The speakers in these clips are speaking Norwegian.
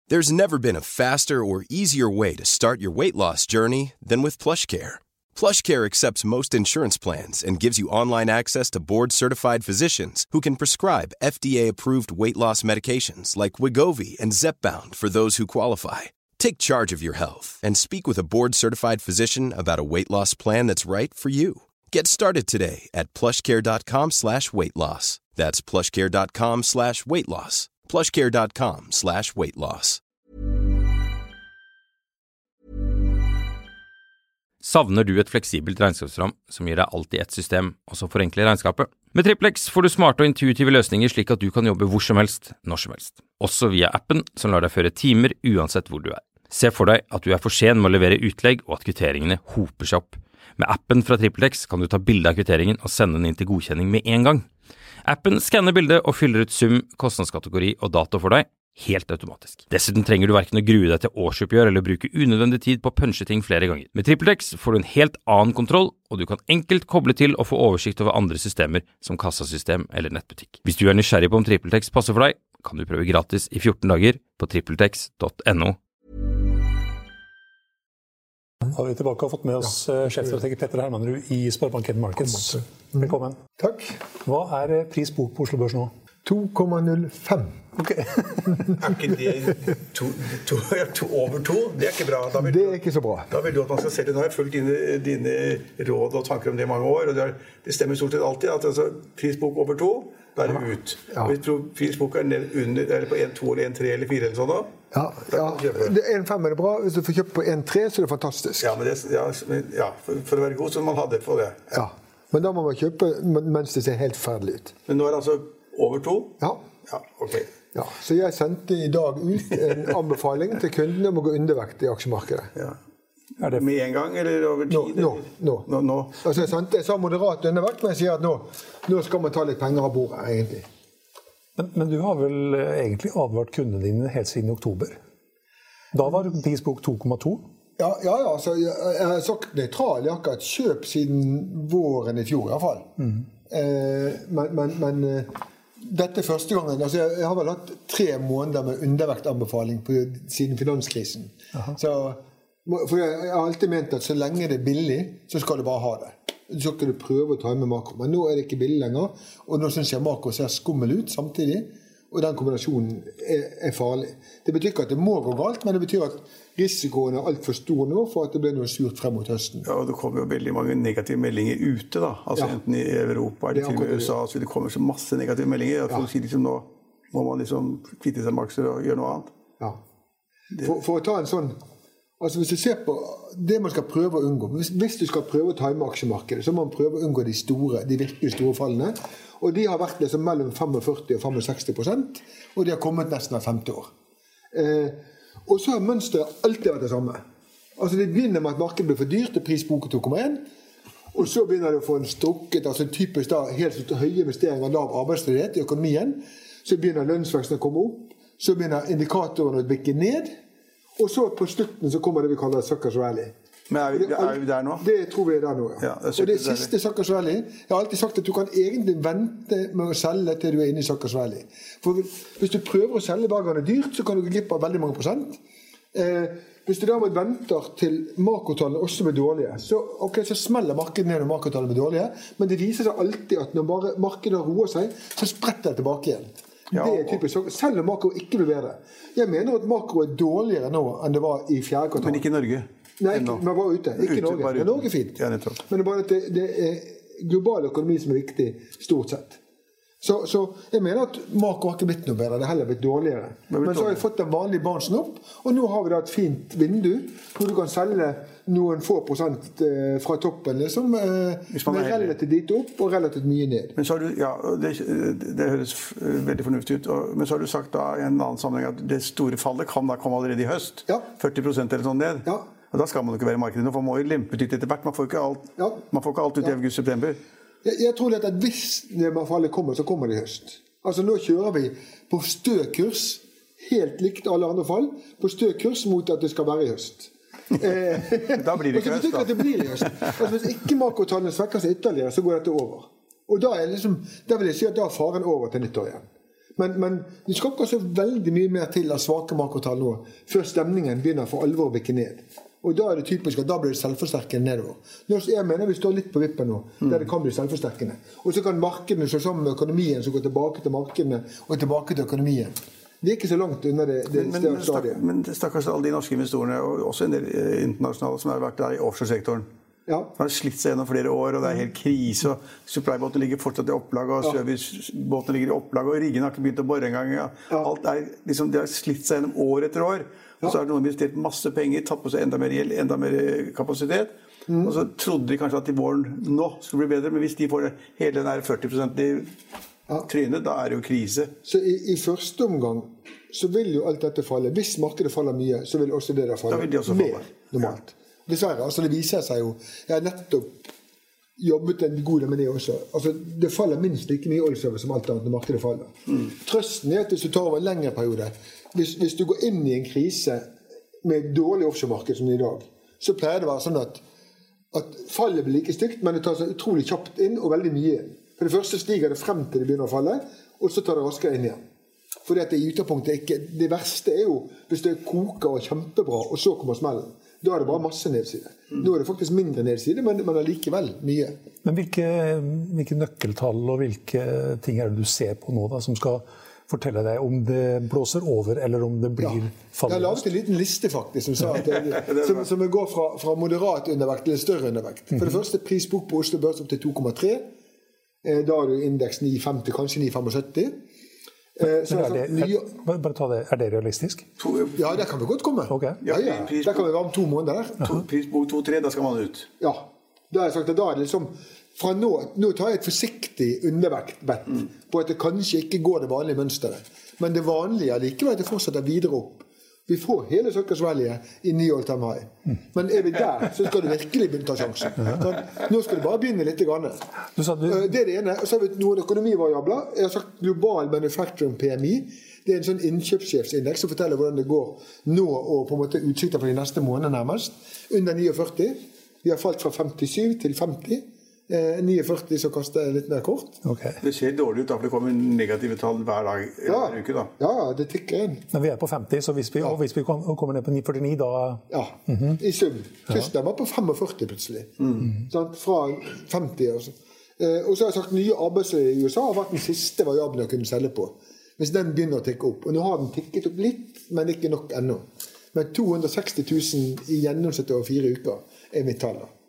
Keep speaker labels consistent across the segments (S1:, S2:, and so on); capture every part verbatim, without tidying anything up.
S1: There's never been a faster or easier way to start your weight loss journey than with PlushCare. PlushCare accepts most insurance plans and gives you online access to board-certified physicians who can prescribe F D A-approved weight loss medications like Wegovy and Zepbound for those who qualify. Take charge of your health and speak with a board-certified physician about a weight loss plan that's right for you. Get started today at plushcare.com slash weight loss. That's plushcare.com slash weight loss. plushcare.com slash weight loss.
S2: Savner du et fleksibelt regnskapsprogram som gir deg alt i ett system, og som forenkler regnskapet? Med TrippelX får du smarte og intuitive løsninger slik at du kan jobbe hvor som helst, når som helst. Også via appen som lar deg føre timer uansett hvor du er. Se for deg at du er for sen med å levere utlegg og at kvitteringene hoper seg opp. Med appen fra TrippelX kan du ta bilde av kvitteringen og sende den inn til godkjenning med en gang. Appen skanner bildet og fyller ut sum, kostnadskategori og dato for deg, helt automatisk. Dessuten trenger du hverken å grue deg til årsoppgjør eller bruke unødvendig tid på å punche ting flere ganger. Med TrippelX får du en helt annen kontroll, og du kan enkelt koble til og få oversikt over andre systemer som kassasystem eller nettbutikk. Hvis du er nysgjerrig på om TrippelX passer for deg, kan du prøve gratis i fjorten dager på trippeltex punktum no.
S3: Da har vi tilbake og fått med oss ja. Sjefstrateg Petter Hermanrud i Sparebanken Markets. Velkommen.
S4: Takk.
S3: Hva er prisbok på Oslo Børs nå?
S4: to komma null fem.
S3: Ok.
S5: Er ikke det to, to, to, over to? Det er ikke bra. Da vil,
S4: det er ikke så bra.
S5: Da vil du at man skal selge. Nå har jeg fulgt dine, dine råd og tanker om det i mange år, og det, er, det stemmer stort sett alltid at altså, prisbok over to, da er det ut.
S4: Ja.
S5: Hvis prisbok er ned under, eller på en komma to eller en komma tre eller fire eller sånn da,
S4: ja, ja. Det en komma fem er det bra. Hvis du får kjøpt på en komma tre så er det fantastisk.
S5: Ja, men det, ja, ja for, for å være god så må man ha det for det.
S4: Ja, men da må man kjøpe mens det ser helt ferdig ut.
S5: Men nå er det altså over to?
S4: Ja.
S5: Ja, ok.
S4: Ja, så jeg sendte i dag ut en anbefaling til kundene om å gå undervekt i aksjemarkedet.
S5: Ja. Er det med en gang, eller over tid?
S4: Nå, nå.
S5: nå, nå.
S4: Altså jeg, sendte, jeg sa moderat undervekt, men jeg sier at nå, nå skal man ta litt penger av bordet, egentlig.
S3: Men, men du har vel egentlig advart kundene dine helt siden oktober? Da var prisbok to komma to?
S4: Ja, ja, ja altså, jeg, jeg har sagt nøytral, jeg har ikke hatt kjøp siden våren i fjor i hvert fall. Mm. Eh, men... men, men dette er første gangen, altså jeg, jeg har vel hatt tre måneder med undervektanbefaling på, siden finanskrisen. Så, for jeg, jeg har alltid ment at så lenge det er billig, så skal du bare ha det. Så skal du prøve å ta med makro. Men nå er det ikke billig lenger, og nå synes jeg makro ser skummel ut samtidig, og den kombinasjonen er, er farlig. Det betyr ikke at det må gå galt, men det betyr at risikoen er alt for stor nå for at det blir noe surt frem mot høsten.
S5: Ja, og det kommer jo veldig mange negative meldinger ute da, altså ja. Enten i Europa eller til U S A, så det kommer så masse negative meldinger, at folk ja. Sier liksom nå må man liksom kvitte seg med aksjer og gjøre noe annet.
S4: Ja. For, for å ta en sånn, altså hvis du ser på det man skal prøve å unngå, hvis, hvis du skal prøve å time aksjemarkedet, så må man prøve å unngå de store, de virkelig store fallene, og de har vært liksom mellom førtifem og sekstifem prosent, og de har kommet nesten av femti år. Eh, og så har mønstret alltid vært det samme. Altså det begynner med at markedet blir for dyrt, og prisboken to komma en, og så begynner det å få en strukket, altså typisk da helt høye investeringer, lav arbeidsledighet i økonomien, så begynner lønnsveksten å komme opp, så begynner indikatorene å bikke ned, og så på slutten så kommer det vi kaller Suckers Rally.
S5: Men er vi, er vi der nå?
S4: Det tror vi er der nå, ja.
S5: Ja, det
S4: og det siste Suckers Rally, jeg har alltid sagt at du kan egentlig vente med å selge til du er inne i Suckers Rally. For hvis du prøver å selge hver gang det er dyrt, så kan du gå glipp av veldig mange prosent. Eh, hvis du derimot venter til makrotallene også blir dårlige, så, okay, så smeller markedet ned når makrotallene blir dårlige, men det viser seg alltid at når bare markedet roer seg, så spretter det tilbake igjen. Ja, det er typisk, selv om makro ikke blir bedre. Jeg mener at makro er dårligere nå enn det var i fjerde kvartal.
S5: Men ikke i Norge?
S4: Nei, ikke, men bare ute. Ikke ute, Norge. Men Norge er fint.
S5: Ja,
S4: men det er bare at det, det er global økonomi som er viktig, stort sett. Så, så jeg mener at makro har ikke blitt noe bedre, det har heller blitt dårligere. Men så har vi fått den vanlige barnsen opp, og nå har vi da et fint vindu, hvor du kan selge noen få prosent eh, fra toppen, liksom, eh, med relativt dit opp og relativt mye ned.
S5: Men så har du, ja, det, det høres veldig fornuftig ut, og, men så har du sagt da i en annen sammenheng at det store fallet kan da komme allerede i høst,
S4: ja.
S5: førti prosent eller sånn ned.
S4: Ja.
S5: Og da skal man jo ikke være i markedet, for man må jo lempe litt etter hvert, man får ikke alt, ja. Man får ikke alt ut i ja. August-september.
S4: Jeg, jeg tror at hvis fallet kommer, så kommer det i høst. Altså nå kjører vi på stø kurs, helt likt alle andre fall, på stø kurs mot at det skal være i høst.
S5: Da blir det ikke høst, da.
S4: Det blir i høst. Altså, hvis ikke makrotallene svekker seg ytterligere, så går dette over. Og da, er liksom, da vil jeg si at da er faren over til nyttår igjen. Men, men det skal ikke så veldig mye mer til av svake makrotall nå, før stemningen begynner for alvor å bikke ned. Og da er det typisk at da blir det selvforsterkende nedover. Nå, jeg mener vi står litt på vippen nå, der det kan bli selvforsterkende. Og så kan markedene slå sammen med økonomien, så gå tilbake til markedene og tilbake til økonomien. Det er ikke så langt under det, det
S5: men, men, stadiet. Men stakkars alle de norske investorene, og også en del internasjonale som har vært der i offshore-sektoren, ja. Har slitt seg gjennom flere år, og det er helt krise, og supply-båten ligger fortsatt i opplag, og service-båten ligger i opplag, og riggen har ikke begynt å bore engang. Ja. Ja. Alt er, liksom, det har slitt seg gjennom år etter år. Og så har noen investert masse penger, tatt på seg enda mer gjeld, enda mer kapasitet. Mm. Og så trodde de kanskje at i våren nå skulle bli bedre, men hvis de får hele den her førti prosent i ja. trynet, da er det jo krise. Så i, i første omgang så vil jo alt dette falle. Hvis markedet faller mye, så vil også det der falle. Da vil de også falle. Mer, normalt. Ja. Dessverre, altså det viser seg jo, jeg har nettopp jobbet en god del med det også. Altså det faller minst like mye oljeservice som alt annet når markedet faller. Mm. Trøsten er at hvis du tar over en lengre periode, hvis, hvis du går inn i en krise med et dårlig offshore-marked som i dag, så pleier det å være sånn at, at fallet blir like stygt, men det tar seg utrolig kjapt inn og veldig mye inn. For det første stiger det frem til det begynner å falle, og så tar det raskere inn igjen. Fordi at det i utgangspunktet ikke, det verste er jo hvis det koker og kjempebra, og så kommer smellen. Da er det bare masse nedside. Mm. Nå er det faktisk mindre nedside, men, men allikevel mye.
S3: Men hvilke, hvilke nøkkeltall og hvilke ting er det du ser på nå da, som skal fortelle deg om det blåser over, eller om det blir ja. fallet? Jeg har lavet en liten liste faktisk, som, sa at det, som, som går fra, fra moderat undervekt til større undervekt. For det første, prisbok på Oslo Børs opp til to komma tre. Da er det indeks ni komma femti, kanskje ni komma sytti. Men er det, er, bare ta det, er det realistisk?
S4: Ja, det kan vi godt komme.
S3: Okay.
S4: Ja, ja. Det kan vi være om to måneder.
S5: Prisbok to tre, da skal man ut.
S4: Ja, da har jeg sagt at da er det liksom, fra nå, nå tar jeg et forsiktig undervektbett mm. på at det kanskje ikke går det vanlige mønsteret. Men det vanlige er likevel at det fortsetter videre opp. Vi får hele Søkkers Valley i ny all time high. Mm. Men er vi der, så skal du virkelig begynne å ta sjansen. Sånn, nå skal du bare begynne litt grann. Du sa du... Det er det ene. Og så har vi noen økonomivariabler. Jeg har sagt global manufacturing P M I. Det er en sånn innkjøpssjefsindeks som forteller hvordan det går nå og på en måte utsikter for de neste månedene nærmest. Under førti ni. Vi har falt fra femtisju til femti. Eh, førti ni så kaster jeg litt mer kort.
S5: Okay. Det ser dårlig ut da, for det kommer negative tall hver dag
S4: ja.
S5: hver uke da.
S4: Ja, det tikker inn.
S3: Men vi er på femti, så hvis vi, ja. hvis vi kommer ned på ni komma førtini da...
S4: Ja, mm-hmm. i sum. Tyskland ja. var på femogførti plutselig. Mm. Sånn, fra femti altså. Eh, og så har jeg sagt nye arbeidsledige i U S A har vært den siste variabelen jeg kunne selge på. Hvis den begynner å tikke opp. Og nå har den tikket opp litt, men ikke nok ennå. Men to hundre og seksti tusen i gjennomsnitt over fire uker er mitt tall da.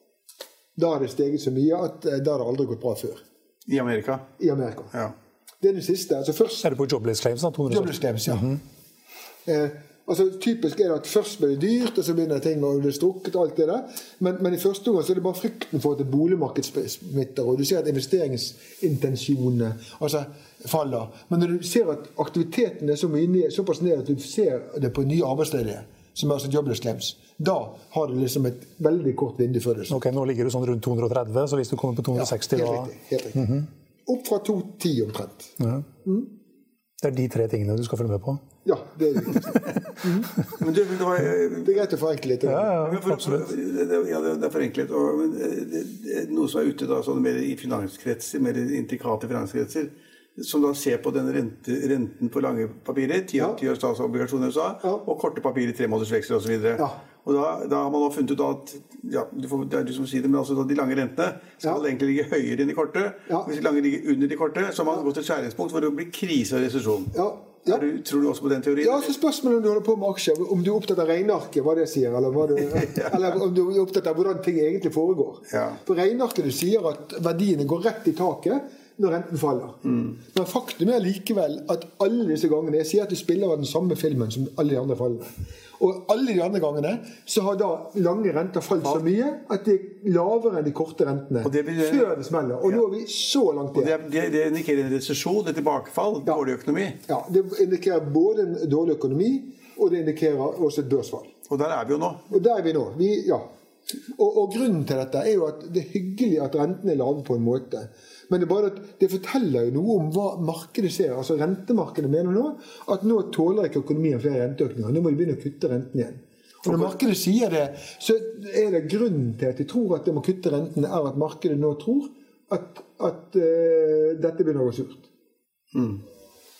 S4: Da har det steget så mye at da har det aldri gått bra før.
S5: I Amerika?
S4: I Amerika.
S5: Ja.
S4: Det er det siste. Altså først,
S3: er det på jobless claims da?
S4: Jobless claims, ja. Mm-hmm. eh, altså typisk er det at først blir det dyrt, og så begynner ting å bli strukket og alt det der. Men, men i første gang så er det bare frykten for at det boligmarkedet smitter, og du ser at investeringsintensjonene altså, faller. Men når du ser at aktiviteten er så mye ned, såpass ned at du ser det på nye arbeidsledige, som er altså jobless claims, da har du liksom et veldig kort vindu før det.
S3: Ok, nå ligger du sånn rundt to hundre og tretti, så hvis du kommer på to hundre og seksti...
S4: Ja, helt riktig. Helt riktig. Mm-hmm. Opp fra to komma ti omtrent.
S3: Ja. Mm. Det er de tre tingene du skal følge med på?
S4: Ja, det er det. mm. Men du, det, var, det er greit å forenkle litt.
S3: Ja, ja,
S5: for,
S3: absolutt.
S5: Det, ja, det er forenklet. Og, men det, det er noe som er ute da, sånn mer i finanskretser, mer intrikate finanskretser, som da ser på den rente, renten på lange papirer, ti år ja. statsobligasjoner i U S A, ja. og korte papirer, tre måneders veksler og så videre. Ja. Og da, da har man også funnet ut at, ja, du får, det er du som sier det, men altså de lange rentene skal ja. egentlig ligge høyere enn de korte. Ja. Hvis de lange ligger under de korte, så har man ja. gått til et skjæringspunkt hvor det blir krise og resesjon. Ja. Ja. Du, tror du også på den teorien?
S4: Ja, så spørsmålet om du holder på med aksjer, om du er opptatt av regnarket, hva det sier, eller, hva du, ja. eller om du er opptatt av hvordan ting egentlig foregår. Ja. For regnarket du sier at verdiene går rett i taket, når renten faller. Mm. Men faktum er likevel at alle disse gangene, jeg sier at du spiller av den samme filmen som alle de andre fallene. Og alle de andre gangene så har da lange renter falt så mye at de er lavere enn de korte rentene det blir, før det smeller. Og ja. nå er vi så langt igjen.
S5: Det, det indikerer en resesjon, et tilbakefall, ja. dårlig økonomi.
S4: Ja, det indikerer både en dårlig økonomi, og det indikerer også et børsfall.
S5: Og der er vi jo nå.
S4: Og der er vi nå. Vi, ja. og, og grunnen til dette er jo at det er hyggelig at rentene er lave på en måte. Men det, er bare at det forteller jo noe om hva markedet ser. Altså rentemarkedet mener nå at nå tåler ikke økonomien flere renteøkninger. Nå må de begynne å kutte renten igjen. Og når markedet sier det, så er det grunnen til at de tror at de må kutte rentene, er at markedet nå tror at, at uh, dette begynner å gå surt.
S5: Mm.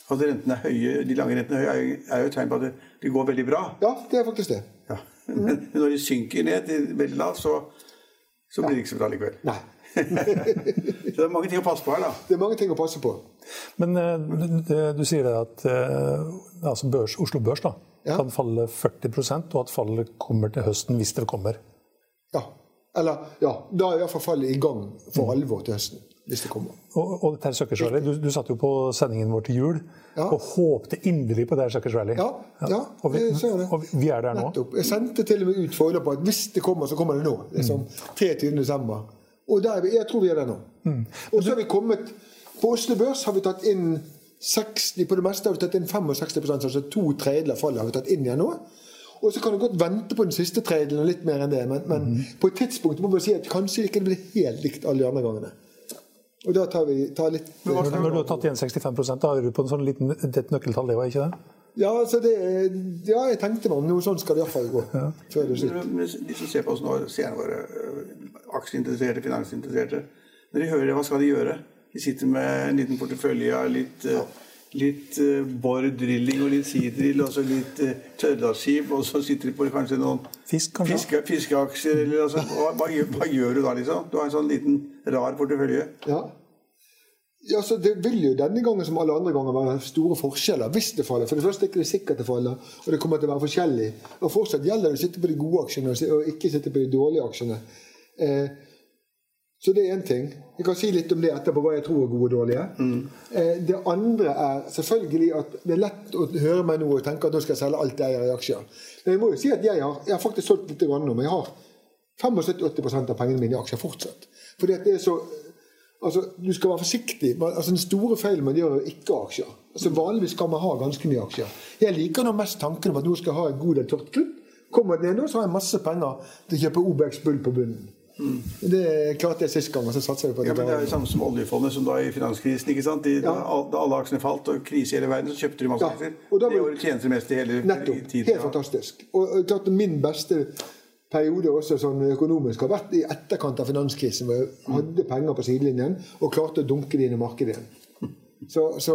S5: At rentene er høye, de lange rentene er høye, er jo et tegn på at det går veldig bra.
S4: Ja, det er faktisk det.
S5: Ja. Men når de synker ned til veldig lavt, så, så blir det ikke så bra likevel.
S4: Nei.
S5: Så det er mange ting å passe på her da.
S4: Det er mange ting å passe på.
S3: Men du, du sier det at altså børs, Oslo Børs da, ja. kan falle førti prosent, og at fallet kommer til høsten hvis det kommer.
S4: Ja, eller ja, da er i hvert fall fallet i gang for alvor til høsten. Hvis det kommer.
S3: Og, og dette Suckers Rally, du, du satt jo på sendingen vår til jul, ja. og håpte inderlig på det Suckers Rally.
S4: Ja, ja,
S3: og, vi, og vi er der nå.
S4: Nettopp. Jeg sendte til og med ut forholdet på at hvis det kommer, så kommer det nå. Liksom treogtyvende desember. Og der, jeg tror vi er der nå. Mm. Og så har vi kommet, på Oslo Børs har vi tatt inn seksti, på det meste har vi tatt inn sekstifem prosent, altså to tredjedeler av fallet har vi tatt inn igjen nå. Og så kan du godt vente på den siste tredjedelen og litt mer enn det, men, men mm. på et tidspunkt må vi si at kanskje ikke det blir helt likt alle de andre gangene. Og da tar vi tar litt...
S3: Når, når du har tatt igjen sekstifem prosent, da er du på en sånn liten, et nøkkeltall, det var ikke det?
S4: Ja, altså det, ja, jeg tenkte meg om noe sånt skal det i hvert fall gå. Ja. Før det slutt.
S5: De som ser på oss nå, ser våre aksjeinteresserte, finansinteresserte, når de hører det, hva skal de gjøre? De sitter med en liten portefølje, litt, ja. litt uh, bordrilling og litt sidrill, og så litt uh, tørrdagsskip, og så sitter de på kanskje noen
S3: Fisk, kanskje?
S5: Fiske, fiskeaksjer, eller altså, hva, hva, gjør, hva gjør du da liksom? Du har en sånn liten rar portefølje.
S4: Ja. Ja, så det vil jo denne gangen som alle andre ganger være store forskjeller hvis det faller. For det første er det ikke sikkert det faller, og det kommer til å være forskjellig. Og fortsatt gjelder det å sitte på de gode aksjene og ikke sitte på de dårlige aksjene. Eh, så det er en ting. Jeg kan si litt om det etterpå, hva jeg tror er gode og dårlige. Mm. Eh, det andre er selvfølgelig at det er lett å høre meg nå og tenke at nå skal jeg selge alt jeg eier i aksjer. Men jeg må jo si at jeg har, jeg har faktisk solgt litt grann nå, men jeg har syttifem til åtti prosent av pengene mine i aksjer fortsatt. Fordi at det er så... Altså, du skal være forsiktig. Altså, den store feilen man gjør er ikke aksjer. Altså, vanligvis skal man ha ganske mye aksjer. Jeg liker nå mest tanken om at nå skal jeg ha en god del tørt krutt. Kommer det ned, så har jeg masse penger til å kjøpe O B X Bull på bunnen. Mm. Det klarte jeg sist gang, og så satser jeg på det.
S5: Ja, men det er jo samme som oljefondet, som da i finanskrisen, ikke sant? De, ja. Da, da alle aksjene falt, og krise i hele verden, så kjøpte de masse aksjer. Ja. Og da var det tjenester mest i hele
S4: nettopp, tiden. Helt fantastisk. Og jeg tatt min beste... periode også sånn økonomisk har vært i etterkant av finanskrisen, hvor jeg hadde penger på sidelinjen og klarte å dunke det inn i markedet igjen. Så, så,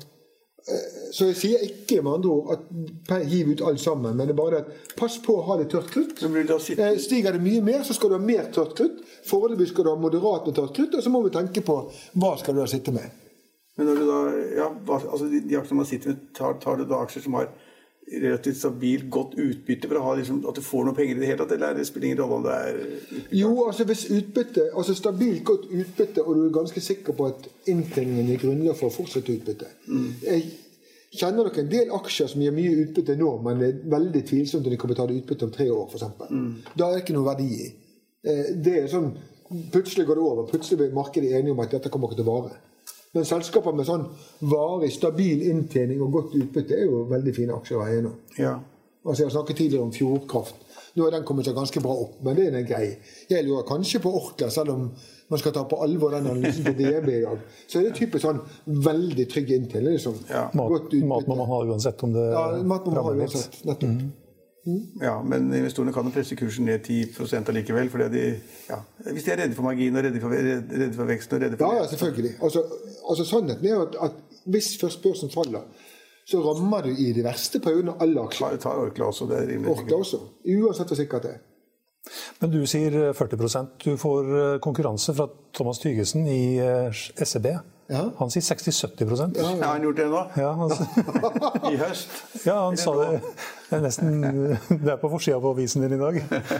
S4: så jeg sier ikke med andre ord at hiv ut alt sammen, men det er bare at pass på å ha det tørt krutt. Stiger det mye mer, så skal du ha mer tørt krutt. Foreløpig skal du ha moderat med tørt krutt, og så må vi tenke på hva skal du da sitte med.
S5: Men når du da, ja, altså de, de aksjene man sitter med, tar, tar du da aksjer som har relativt stabilt godt utbytte for å ha liksom, at du får noe penger i det hele tatt, eller det spiller ingen rolle om det er utbytte?
S4: Jo, altså hvis utbytte, altså stabilt godt utbytte, og du er ganske sikker på at inntjeningen er grunnlag for å fortsette utbytte. Mm. Jeg kjenner nok en del aksjer som gir mye utbytte nå, men det er veldig tvilsomt om de kan betale utbytte om tre år, for eksempel. Mm. Da er det ikke noe verdi i. Det er sånn, plutselig går det over, plutselig blir markedet enige om at dette kommer ikke til å vare. Men selskaper med sånn varig, stabil inntjening og godt utbytte er jo veldig fine aksjer å eie nå. Ja. Altså jeg har snakket tidligere om Fjordkraft. Nå har den kommet seg ganske bra opp, men det er en grei. Jeg lurer kanskje på Orkla, selv om man skal ta på alvor den analysen til D N B i dag. Så er det typisk sånn veldig trygg inntjening. Liksom.
S3: Ja. Mat, mat må man ha uansett om det
S4: ja, mat må man ha uansett, nettopp. Mm.
S5: Mm. Ja, men investorene kan jo presse kursen ned ti prosent allikevel, fordi de, ja, hvis de er redde for margin og redde for, redde for veksten og redde for...
S4: Ja, ja, selvfølgelig. Altså, altså sannheten er at, at hvis først børsen faller, så rammer du i de verste periodene alle aksjer.
S5: Det tar Orkla også, det er rimelig.
S4: Orkla også, uansett hvor sikkert det er.
S3: Men du sier førti prosent. Du får konkurranse fra Thomas Tygesen i S E B. Ja. Han sier seksti til sytti prosent.
S5: Ja, ja. Har han gjort det nå?
S3: Ja, han,
S5: i høst?
S3: Ja, han sa det. Det er nesten det er på forsiden på avisen din i dag.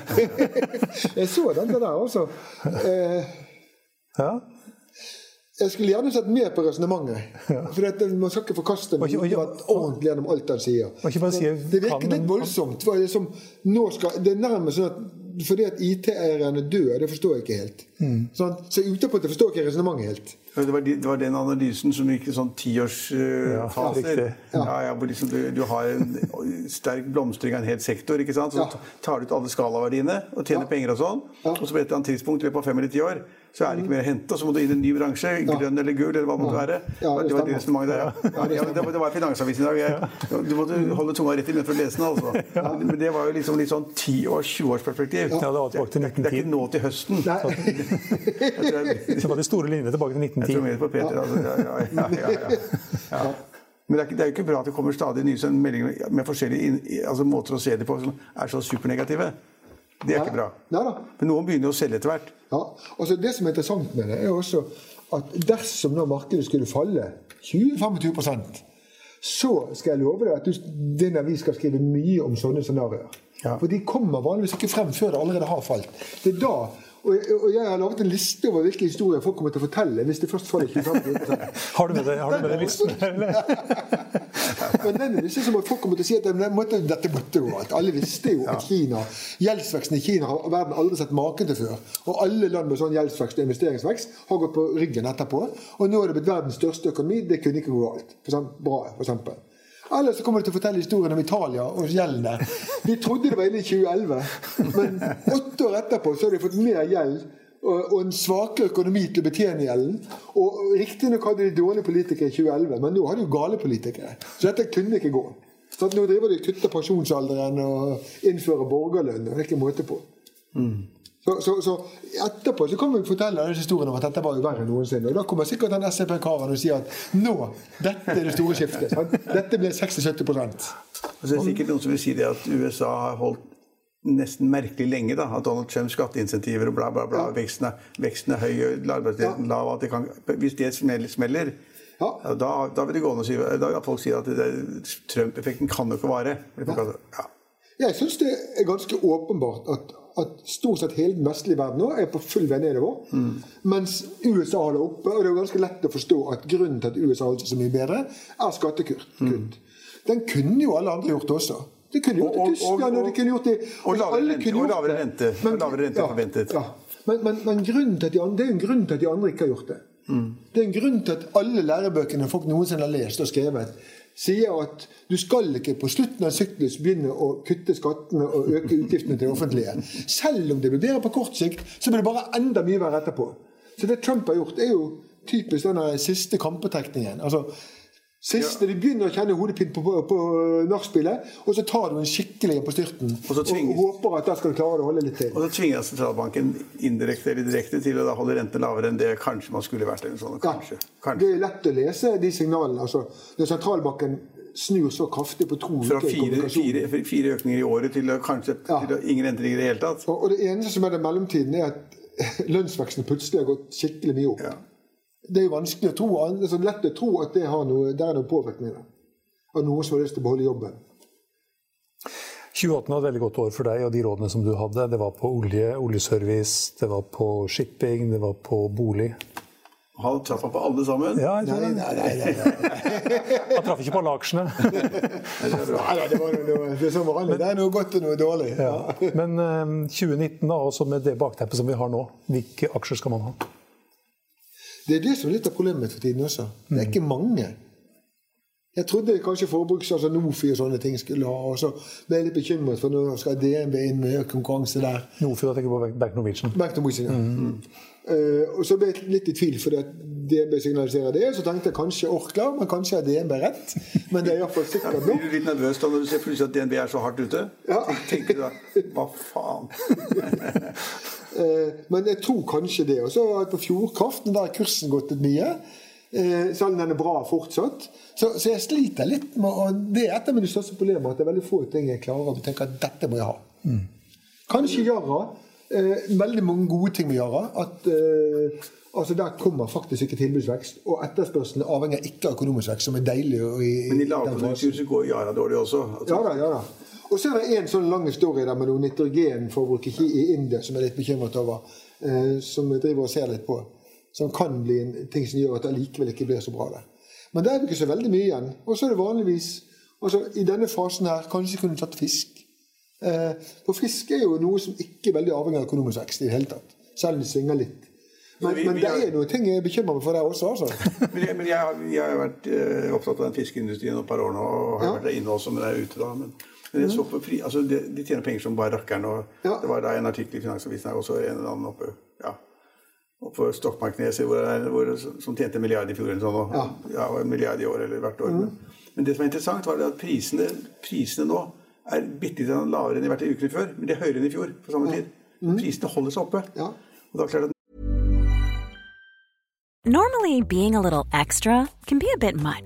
S4: Jeg så den der også. Eh,
S3: ja.
S4: Jeg skulle gjerne sett mer på resonemanget. Ja. For at man skal ikke forkaste den ordentlig gjennom alt han sier. Det virker litt voldsomt. Det, som, nå skal, det er nærmest sånn at fordi at I T-eierne dør, det forstår jeg ikke helt. Mm. Sånn, så utenpå det forstår jeg ikke resonemanget helt.
S5: Det var, de, det var den analysen som gikk i sånn tiårsfaser. Uh, ja, ja, ja, hvor liksom du, du har en sterk blomstring av en hel sektor, ikke sant? Så ja. tar du ut alle skalaverdiene og tjener ja. penger og sånn, ja. og så på et eller annet tidspunkt, på fem eller ti år, så er det ikke mer å hente, og så må du inn i en ny bransje, grønn eller gul, eller hva må du være. Ja, det, det var det resonemanget der, ja. ja, det, det, var, det var Finansavisen i dag. Jeg, du måtte holde tunga rett i munnen for å lese den, altså. Ja. Men det var jo liksom litt sånn ti-års, tjue-årsperspektiv.
S3: Ja, det var tilbake til nitten ti.
S5: Det er ikke nå til høsten.
S3: Det var de store linjene tilbake til nitten ti.
S5: Jeg tror mer på Peter, altså. Ja, ja, ja, ja, ja. ja. Men det er, ikke, det er jo ikke bra at det kommer stadig nye sånn meldinger med forskjellige altså måter å se det på som er så supernegative. Det er ja. Ikke bra.
S4: Ja, da.
S5: Men noen begynner å selge etter hvert.
S4: Ja, altså det som er interessant med det er også at dersom når markedet skulle falle tjue til femogtjue prosent, så skal jeg love deg at du, din avis skal skrive mye om sånne scenarier. Ja. For de kommer vanligvis ikke frem før det allerede har falt. Det er da, og jeg, og jeg har laget en liste over hvilke historier folk kommer til å fortelle hvis det først faller tjue til femogtjue prosent.
S3: Har du med det, har du med det listen?
S4: Men den er liksom som at folk kommer til å si at det måtte, dette måtte jo alt. Alle visste jo at Kina, gjeldsveksten i Kina har verden aldri sett maken til før. Og alle land med sånn gjeldsvekst og investeringsvekst har gått på ryggen etterpå. Og nå er det blitt verdens største økonomi, det kunne ikke gå alt. For eksempel, bra, for eksempel. Eller så kommer de til å fortelle historien om Italia og gjeldene. De trodde det var inne i tjue elleve, men åtte år etterpå så har de fått mer gjeld og en svakere økonomi til å betjene gjelden. Og riktig nok hadde de dårlige politikere i tjue elleve, men nå har de jo gale politikere. Så dette kunne ikke gå. Så nå driver de kutter pensjonsalderen og innfører borgerlønn, og det er ikke måte på. Mm. Så, så, så etterpå så kan vi fortelle denne historien om at dette var jo verre enn noensinne. Og da kommer sikkert den S E P-karen og sier at nå, dette er det store skiftet. Dette blir seksti til sytti prosent.
S5: Og så er det sikkert noen som vil si det at U S A har holdt nesten merkelig lenge da, at Donald Trumps skatteinsentiver og bla bla bla, ja. veksten, er, veksten er høy, arbeidsledigheten lav, at det kan, hvis det smeller, ja. da, da vil det gå an å si, da vil folk si at Trump-effekten kan jo ikke vare. Ja. Ja.
S4: Jeg synes det er ganske åpenbart at, at stort sett hele den vestlige verden nå er på full vei nedover, mm. mens U S A holder oppe, og det er ganske lett å forstå at grunnen til at U S A holder seg så mye bedre, er skattekutt. Mm. Den kunne jo alle andre gjort også. Det kunne gjort i Tyskland, og det kunne gjort i...
S5: Og lavere rente, og lavere rente
S4: ja,
S5: forventet.
S4: Ja. Men, men, men grunnen til at de andre, det er en grunn til at de andre ikke har gjort det. Mm. Det er en grunn til at alle lærebøkene folk noensinne har lest og skrevet, sier at du skal ikke på slutten av syklus begynne å kutte skattene og øke utgiftene til det offentlige. Selv om det blir bedre på kort sikt, så blir det bare enda mye verre etterpå. Så det Trump har gjort er jo typisk denne siste kampetrekningen. Altså, siste, ja. De begynner å kjenne hodepinn på, på, på nachspielet, og så tar du en skikkelig på styrten, og, tvinges, og håper at da skal du klare å holde litt til.
S5: Og så tvinger sentralbanken indirekte eller direkte til å da holde renten lavere enn det kanskje man skulle vært. Eller sånn, kanskje.
S4: Ja,
S5: kanskje.
S4: Det er lett å lese de signalene. Altså, når sentralbanken snur så kraftig på to
S5: Fra fire, fire, fire økninger i året til kanskje ja. Til ingen endringer i det hele tatt.
S4: Og, og det eneste som er den mellomtiden er at lønnsveksten plutselig har gått skikkelig mye opp. Ja. Det er jo vanskelig å tro, det er lett å tro at det har noe, det er noe påvirkning av noen som har lyst til å beholde jobben.
S3: tjue atten var et veldig godt år for deg, og de rådene som du hadde, det var på olje, oljeservice, det var på shipping, det var på bolig.
S5: Han traff han på alle sammen?
S3: Ja, jeg tror
S4: nei, nei, nei, nei, nei.
S3: Han traff ikke på alle aksjene.
S4: Nei, det var noe, det er som vanlig. Det er noe godt og noe dårlig.
S3: Ja. Men um, tjue nitten da, også med det bakteppet som vi har nå, hvilke aksjer skal man ha?
S4: Det er det som er litt av problemet for tiden også. Det er ikke mange. Jeg trodde kanskje forbruks, altså Nofi og sånne ting skulle ha, og så ble jeg litt bekymret for nå skal D N B inn med konkurranse der.
S3: Nofi, da tenker jeg på Bank Norwegian.
S4: Bank Norwegian, ja. Mm. Mm. Uh, og så ble jeg litt i tvil fordi at D N B signaliserer det, så tenkte jeg kanskje Orkla, men kanskje er D N B rett. Men det er i hvert fall sikkert nå.
S5: Blir du litt nervøs da når du ser plutselig at D N B er så hardt ute?
S4: Ja.
S5: Tenker du da, hva faen?
S4: Men jeg tror kanskje det. Og så på Fjordkraften, der har kursen gått litt mye. Selv om den er bra fortsatt. Så, så jeg sliter litt med, og det er et av mine største problemer, at det er veldig få ting jeg klarer å tenke at dette må jeg ha. Mm. Kanskje Yara. Eh, veldig mange gode ting med Yara. At eh, altså der kommer faktisk ikke tilbudsvekst, og etterspørselen avhenger ikke av økonomisk vekst, som er deilig. I,
S5: Men i lavkonjunktur så går Yara dårlig også? Altså.
S4: Ja da, ja da. Og så er det en sånn lang historie der med noe nitrogenforbruk i India som er litt bekymret over, eh, som jeg driver og ser litt på, som kan bli en ting som gjør at det likevel ikke blir så bra der. Men det er jo ikke så veldig mye igjen. Og så er det vanligvis, altså i denne fasen her, kanskje kunne du tatt fisk. Eh, for fisk er jo noe som ikke er veldig avhengig av økonomisk vekst i det hele tatt, selv om det svinger litt. Men, vi, men det er noe ting jeg bekymrer meg for deg også, altså.
S5: men jeg, men jeg, har, jeg har vært uh, opptatt av den fiskeindustrien et par år nå, og har ja. vært der inne også, men det er ute da. Men, men jeg så på fri, altså de, de tjener penger som bare rakkeren, og ja. det var da en artikkel i Finansavisen her, også en eller annen oppe, ja, oppe Stokmarkneset, hvor, hvor, som tjente en milliard i fjor, eller sånn, og, ja. ja, en milliard i år, eller hvert år. Mm. Men, men det som er interessant var det at prisene, prisene nå er bitte litt lavere enn de har vært i ukene før, men de er høyere enn i fjor, på samme tid. Mm. Prisene holder seg oppe.
S4: Ja.
S5: Og da er klart at
S6: Normally, being a little extra can be a bit much,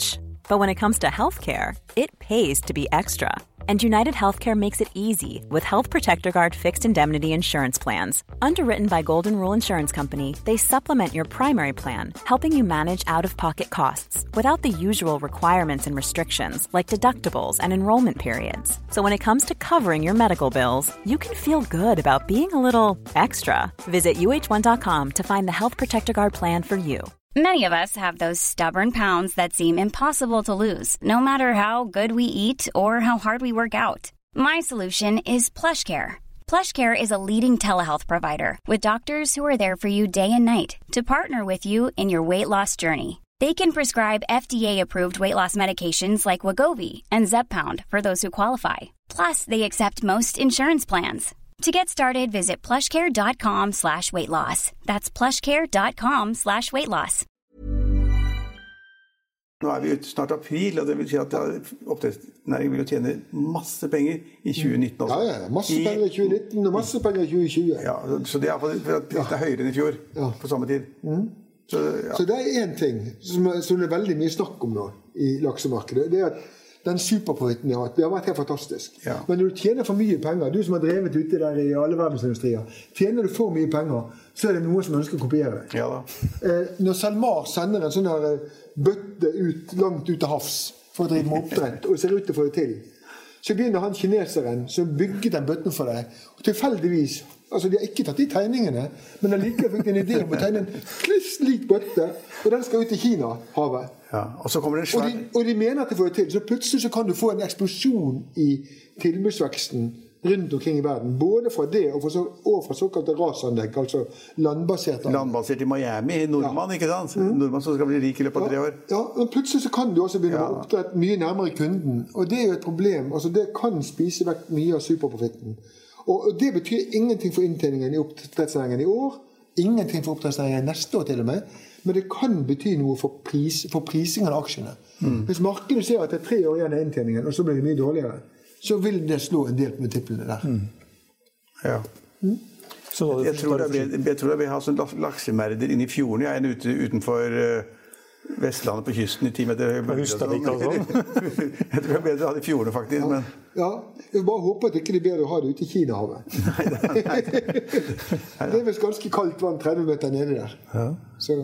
S6: But when it comes to healthcare, it pays to be extra. And United Healthcare makes it easy with Health Protector Guard fixed indemnity insurance plans. Underwritten by Golden Rule Insurance Company, they supplement your primary plan, helping you manage out-of-pocket costs without the usual requirements and restrictions like deductibles and enrollment periods. So when it comes to covering your medical bills, you can feel good about being a little extra. Visit U H one dot com to find the Health Protector Guard plan for you.
S7: Many of us have those stubborn pounds that seem impossible to lose, no matter how good we eat or how hard we work out. My solution is PlushCare. PlushCare is a leading telehealth provider with doctors who are there for you day and night to partner with you in your weight loss journey. They can prescribe F D A-approved weight loss medications like Wegovy and Zepbound for those who qualify. Plus, they accept most insurance plans. To get started, visit plushcare.com slash weight loss. That's plushcare.com slash weight loss.
S5: Nå er vi snart april, og det vil si at oppdrettsnæringen vil tjene masse penger i tjue nitten. Også.
S4: Ja, ja, masse penger i tjue nitten og masse penger i tjue tjue.
S5: Ja, så det er, for at det er høyere enn i fjor, ja. På samme tid. Mm.
S4: Så, ja. Så det er en ting som, som det er veldig mye snakk om nå i laksemarkedet, det er at den superprofitten jeg har hatt, det har vært helt fantastisk. Ja. Men når du tjener for mye penger, du som har drevet ute der i alle verdensindustrier, tjener du for mye penger, så er det noen som ønsker å kopiere.
S5: Ja da.
S4: Eh, når Salmar sender en sånn her bøtte ut, langt ut av havs for å drive med oppdrett, og ser ut til å få det til, så begynner han kineseren som bygget den bøtten for deg, og tilfeldigvis, altså de har ikke tatt de tegningene, men allikevel fikk en idé om å tegne en kliss lik bøtte, og den skal ut i Kina-havet.
S5: Ja, og så kommer det en svær...
S4: Og de, og de mener at de får det til, så plutselig så kan du få en eksplosjon i tilbudsveksten rundt omkring i verden, både fra det og fra, så, og fra såkalte rasanlegg, altså landbasert anlegg.
S5: Landbasert i Miami, i Nordmann, ja. Ikke sant? Mm. Nordmann som skal bli rik i løpet av tre år.
S4: Ja, men plutselig så kan du også begynne ja. Å oppdrett mye nærmere kunden, og det er jo et problem, altså det kan spise vekk mye av superprofitten. Og det betyr ingenting for inntjeningen i oppdrettsnæringen i år, ingenting for oppdrettsnæringen neste år til og med, men det kan bety noe for, pris, for prisingen av aksjene. Mm. Hvis markedet ser at det er tre år igjen av inntjeningen, og så blir det mye dårligere, så vil det slå en del på multiplene der. Mm.
S5: Ja. Mm. Så jeg, tror det, jeg, jeg tror det vil ha sånn laksemerder inne i fjorden. Jeg er en ute utenfor uh, Vestlandet på kysten i ti meter høy.
S3: Jeg tror
S5: det er bedre å ha det i fjorden faktisk.
S4: Ja.
S5: Men...
S4: ja, jeg bare håper at det ikke er bedre å ha det ute i Kinahavet.
S5: Nei, nei, nei.
S4: Det er vel ganske kaldt vann tretti meter nede der. Ja. Så...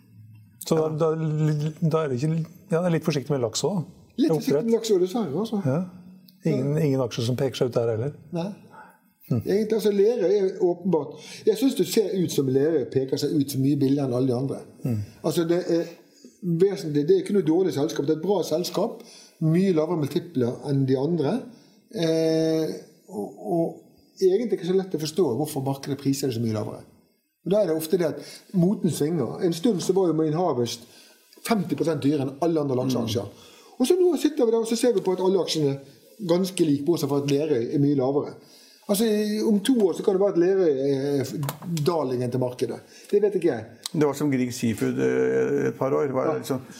S3: Så da, da, da er det ikke ja, det er litt forsiktig med laks også.
S4: Litt forsiktig med laks også, dessverre. Altså.
S3: Ja. Ingen, ingen aksjer som peker seg ut der heller.
S4: Nei. Mm. Egentlig, altså Lerøy er åpenbart. Jeg synes det ser ut som Lerøy peker seg ut så mye billigere enn alle de andre. Mm. Altså det er vesentlig, det er ikke noe dårlig selskap. Det er et bra selskap. Mye lavere multipler enn de andre. Eh, og, og egentlig ikke så lett å forstå hvorfor markedet priser det så mye lavere. Og da er det ofte det at moten svinger. En stund så var jo Marine Harvest femti prosent dyrere enn alle andre lakseaksjer. Mm. Og så nå sitter vi der og så ser vi på at alle aksjene er ganske like, bortsett fra at Lerøy er mye lavere. Altså om to år så kan det være at Lerøy er dalingen til markedet. Det vet ikke jeg.
S5: Det var som Grieg Seafood et par år. Det var
S4: ja.
S5: liksom,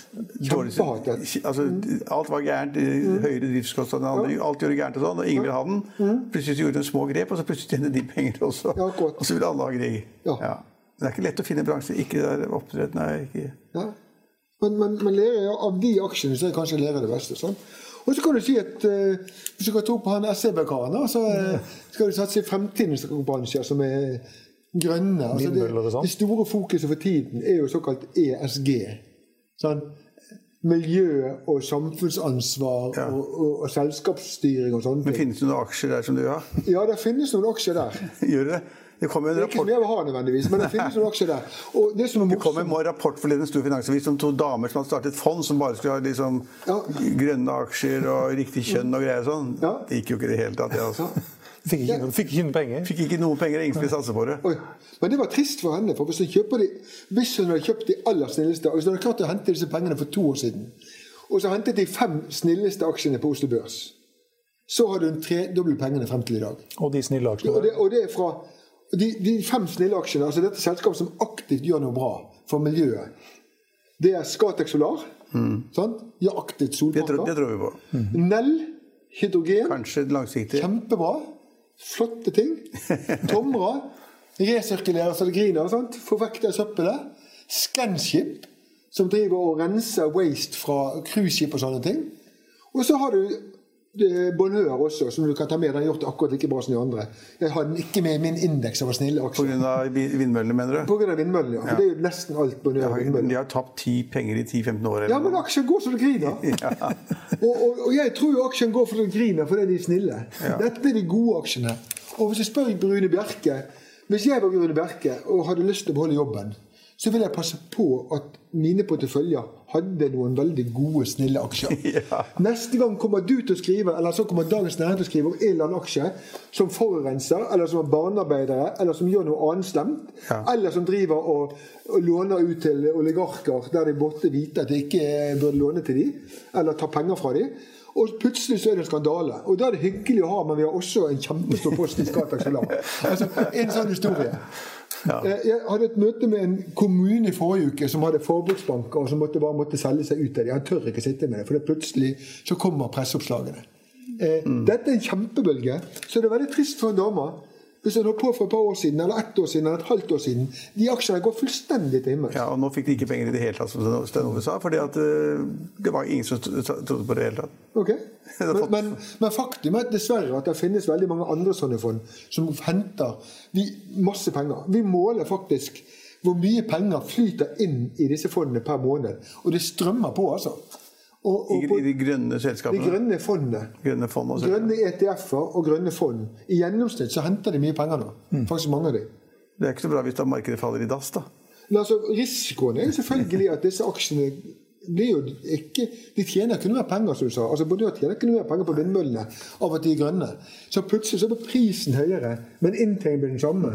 S5: altså, alt var gærent, mm. høyere driftskostnader, ja. Alt gjorde gærent og sånn, og ingen ville ha den. Mm. Plutselig gjorde de en små grep, og så plutselig tjente de penger også.
S4: Ja,
S5: og så ville alle ha Grieg. Ja. Ja. Det er ikke lett å finne en bransje, ikke der oppdrett, nei, ikke...
S4: Ja. Men, men, men Lerøy, av de aksjene så er kanskje Lerøy det beste, sånn. Og så kan du si at uh, hvis du kan tro på han S E B-karen, så uh, skal du satse i fremtidens bransjer som er grønne. Altså det, det store fokuset for tiden er jo såkalt E S G. Sånn, miljø og samfunnsansvar ja. og, og, og selskapsstyring og sånne ting.
S5: Men finnes det noen aksjer der som du har?
S4: Ja, det finnes noen aksjer der.
S5: Gjør det? Det kommer en
S4: rapport. Det er ikke som jeg vil ha nødvendigvis, men det finnes noen aksjer der. Og det, som er
S5: det kom en rapport for en stor finansavis om to damer som hadde startet et fond som bare skulle ha liksom, ja. grønne aksjer og riktig kjønn og greier sånn. Ja. Det gikk jo ikke det hele tatt. Ja, altså.
S3: Fikk ikke, noen, fikk ikke noen penger.
S5: Fikk ikke noen penger, ingen skulle satse på det.
S4: Oi. Men det var trist for henne, for hvis hun, kjøper de, hvis hun hadde kjøpt de aller snilleste, hvis hun hadde klart å hente disse pengene for to år siden, og så hentet de fem snilleste aksjene på Oslo Børs, så hadde hun tredoblet pengene frem til i dag.
S3: Og de snille aksjene?
S4: Og det, og det er fra... De, de fem snille aksjene, altså dette selskapet som aktivt gjør noe bra for miljøet, det er Scatec Solar, mm. sant? Gjør aktivt solparker.
S5: Det, det tror vi på.
S4: Mm. Nell, hydrogen,
S5: kanskje langsiktig.
S4: Kjempebra, flotte ting. Tomra, resirkulerer salgriner, sant? Få vekk det søppelet. Scanship, som driver og renser waste fra cruiseskip og sånne ting. Og så har du Bonheur også, som du kan ta med. Den har gjort akkurat like bra som de andre. Jeg har den ikke med i min indeks av snille aksjer.
S5: På grunn av vindmøllene, mener du?
S4: På grunn av vindmøllene, ja. For det er jo nesten alt Bonheur
S5: har,
S4: vindmøllene.
S5: De har tapt ti penger i ti til femten år. Eller?
S4: Ja, men aksjen går så det griner. Ja. og, og, og jeg tror jo aksjen går for det griner, fordi de er snille. Ja. Dette er de gode aksjene. Og hvis jeg spør Brune Bjerke, hvis jeg var Brune Bjerke og hadde lyst til å beholde jobben, så vil jeg passe på at mine porteføljer hadde noen veldig gode, snille aksjer. Ja. Neste gang kommer du til å skrive, eller så kommer Dagens Næring til å skrive om en eller annen aksje som forurenser, eller som er barnearbeidere, eller som gjør noe annet slemt, ja. Eller som driver og, og låner ut til oligarker der de måtte vite at de ikke burde låne til de, eller ta penger fra de. Og plutselig så er det en skandale. Og da er det hyggelig å ha, men vi har også en kjempestor post i Scatec Solar. Altså, en sånn historie. Ja. Jeg hadde et møte med en kommune i forrige uke som hadde forbruksbanker og som måtte, bare måtte selge seg ut av det. Han tør ikke sitte med det, for det plutselig så kommer presseoppslagene. Mm. Dette er en kjempebølge, så det er veldig trist for en dame. Hvis jeg holdt på for et par år siden, eller ett år siden, eller et halvt år siden, de aksjene går fullstendig til himmels.
S5: Ja, og nå fikk de ikke penger i det hele tatt, som Sten Ove sa, fordi at uh, det var ingen som trodde på det hele tatt.
S4: Ok, men, men, men faktum er dessverre at det finnes veldig mange andre sånne fond som henter vi, masse penger. Vi måler faktisk hvor mye penger flyter inn i disse fondene per måned, og det strømmer på altså. Og, og
S5: I de grønne selskapene?
S4: De grønne fondene.
S5: Grønne, fond
S4: grønne E T F-er og grønne fond. I gjennomsnitt så henter de mye penger nå. Mm. Faktisk mange av de.
S5: Det er ikke så bra hvis da markedet faller i dass da.
S4: Men altså, risikoen er selvfølgelig at disse aksjene blir jo ikke, de tjener ikke noe mer penger, som du sa. Altså, både tjener ikke noe mer penger på vindmøllene av at de er grønne. Så plutselig så blir prisen høyere, men inntjeningen blir den samme.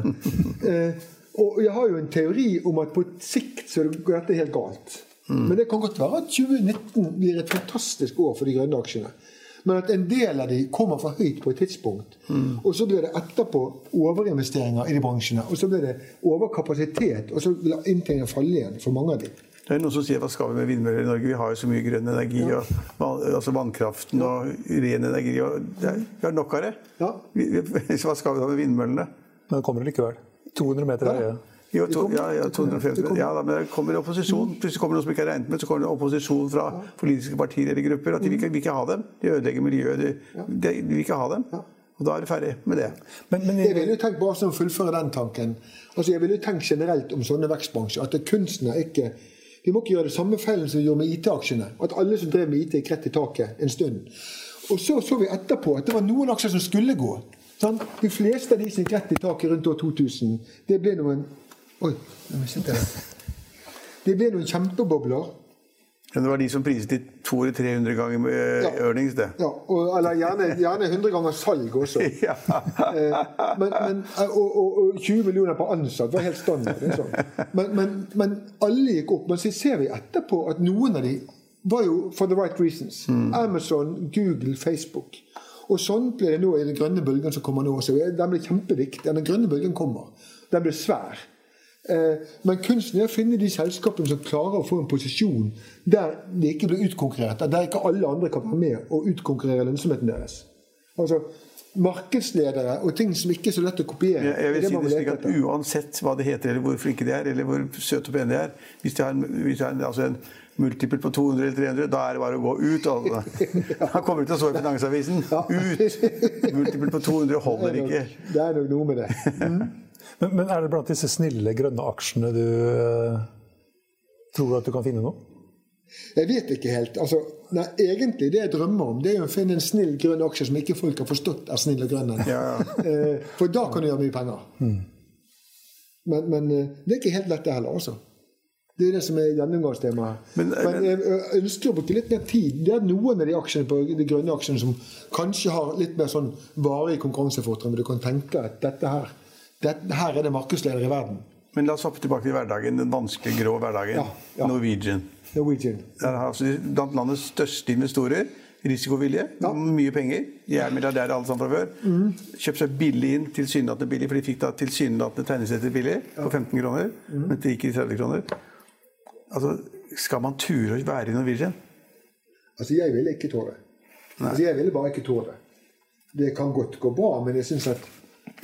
S4: eh, og jeg har jo en teori om at på sikt så går dette helt galt. Mm. Men det kan godt være at tjue nitten blir et fantastisk år for de grønne aksjene. Men at en del av de kommer for høyt på et tidspunkt. Mm. Og så blir det etterpå overinvesteringer i de bransjene. Og så blir det overkapasitet, og så vil inntjeningen falle igjen for mange av de.
S5: Det er noen som sier, hva skal vi med vindmøller i Norge? Vi har jo så mye grønn energi, ja. og, altså vannkraften og ren energi. Og det er, vi har nok av det. Ja. Vi, vi, hva skal vi da med vindmøllene?
S3: Men det kommer likevel. to hundre meter høye. Ja.
S5: Jo, to, ja, ja, to hundre og femti. Ja, da, men det kommer opposisjon. Plutselig kommer noe som ikke er regnet med, så kommer det opposisjon fra politiske partier eller grupper. At de vil ikke, vil ikke ha dem. De ødelegger miljøet. De, de, de vil ikke ha dem. Og da er det ferdig med det.
S4: Men, men jeg, jeg vil jo tenke bare som å fullføre den tanken. Altså, jeg vil jo tenke generelt om sånne vekstbransjer. At det kunsten er ikke... Vi må ikke gjøre det samme feilen som vi gjør med I T-aksjene. At alle som drev med I T gikk rett i taket en stund. Og så så vi etterpå at det var noen aksjer som skulle gå. Sånn? De fleste av de som gikk rett i taket rundt år to tusen, det ble noen... Oi, jeg sitter der. Det ble noen kjempebobler.
S5: Men det var de som priset i to eller tre hundre ganger med ja. earnings, det.
S4: Ja, og, eller gjerne, gjerne hundre ganger salg også. Ja. eh, men, men, og, og, og tjue millioner på ansatt var helt standard. Det er sånn. Men, men, men alle gikk opp. Men så ser vi etterpå at noen av de var jo for the right reasons. Mm. Amazon, Google, Facebook. Og sånn blir det nå i den grønne bølgen som kommer nå. Så den blir kjempeviktig. Den grønne bølgen kommer. Den blir svær. Men kunsten er å finne de selskapene som klarer å få en posisjon der de ikke blir utkonkurrert, der ikke alle andre kan være med og utkonkurrere lønnsomheten deres. Altså markedsledere og ting som ikke er så lett å kopiere.
S5: Jeg, jeg vil si det slik at uansett hva det heter, eller hvor flinke de er, eller hvor søte og pene de er, hvis de har en, hvis de har en, altså en multiple på to hundre eller tre hundre, da er det bare å gå ut. Altså. Han kommer til å stå i Finansavisen. Ut! Multiple på to hundre holder ikke.
S4: Det er nok noe med det. Mm.
S3: Men, men er det blant disse snille grønne aksjene du eh, tror at du kan finne noe?
S4: Jeg vet ikke helt. Altså, nei, egentlig det jeg drømmer om, det er å finne en snill grønn aksje som ikke folk har forstått er snill og grønn. Ja, ja. eh, for da kan du gjøre mye penger. Mm. Men, men det er ikke helt lett det heller også. Det er det som er gjennomgangstemaet. Men, men jeg ønsker å bruke litt mer tid. Det er noen av de aksjene på de grønne aksjene som kanskje har litt mer sånn varig konkurransefortrinn, men du kan tenke at dette her Det, her er det markedsleder i verden.
S5: Men la oss hoppe tilbake til hverdagen, den vanskelige grå hverdagen. Ja, ja. Norwegian.
S4: Norwegian.
S5: Der har altså blant landets største investorer, risikovilje, ja. Mye penger. De er milliardære alle sammen fra før. Mm. Kjøpt seg billig inn, tilsynelatende billig, for de fikk da tilsynelatende tegnesetter billig, ja. På femten kroner, mm. men det gikk i tretti kroner. Altså, skal man ture å være i Norwegian?
S4: Altså, jeg ville ikke tåre. Altså, jeg ville bare ikke tåre. Det kan godt gå bra, men jeg synes at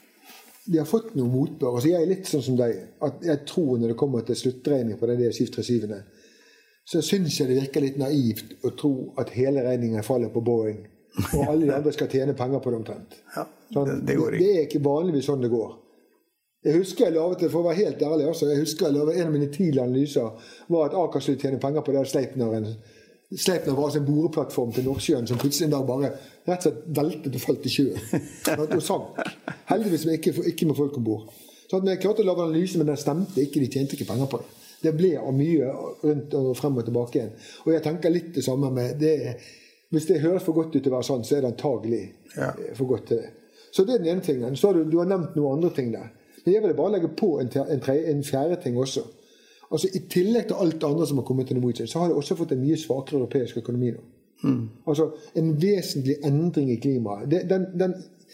S4: de har fått noe motbør. Altså, jeg er litt sånn som deg, at jeg tror når det kommer til sluttregning på den syv tre syv-ene, så synes jeg det virker litt naivt å tro at hele regningen faller på Boeing, og alle de andre skal tjene penger på det omtrent.
S5: Ja,
S4: sånn, det, det, går ikke. det er ikke vanligvis sånn det går. Jeg husker jeg lavet det, for å være helt ærlig, altså, jeg husker jeg lavet en av mine tidlige analyser var at Aker skulle tjene penger på det Sleipneren. Sleipner var altså en boreplattform til Nordsjøen som plutselig en dag bare rett og slett veltet og falt i sjøen. Og sank. Heldigvis ikke, ikke med folk ombord. Så at jeg klarte å lage analyse, men den stemte ikke, de tjente ikke penger på det. Det ble av mye rundt og frem og tilbake igjen. Og jeg tenker litt det samme med det. Hvis det høres for godt ut til å være sånn, så er det antagelig ja. for godt til det. Så det er den ene tingen. Så har du, du har nevnt noen andre ting der. Men jeg vil bare legge på en, en, tre, en fjerde ting også. Altså, I tillegg til alt det andre som har kommet til Norwegian, så har det også fått en mye svakere europeisk økonomi nå. Mm. Altså, en vesentlig endring i klimaet. Det, den, den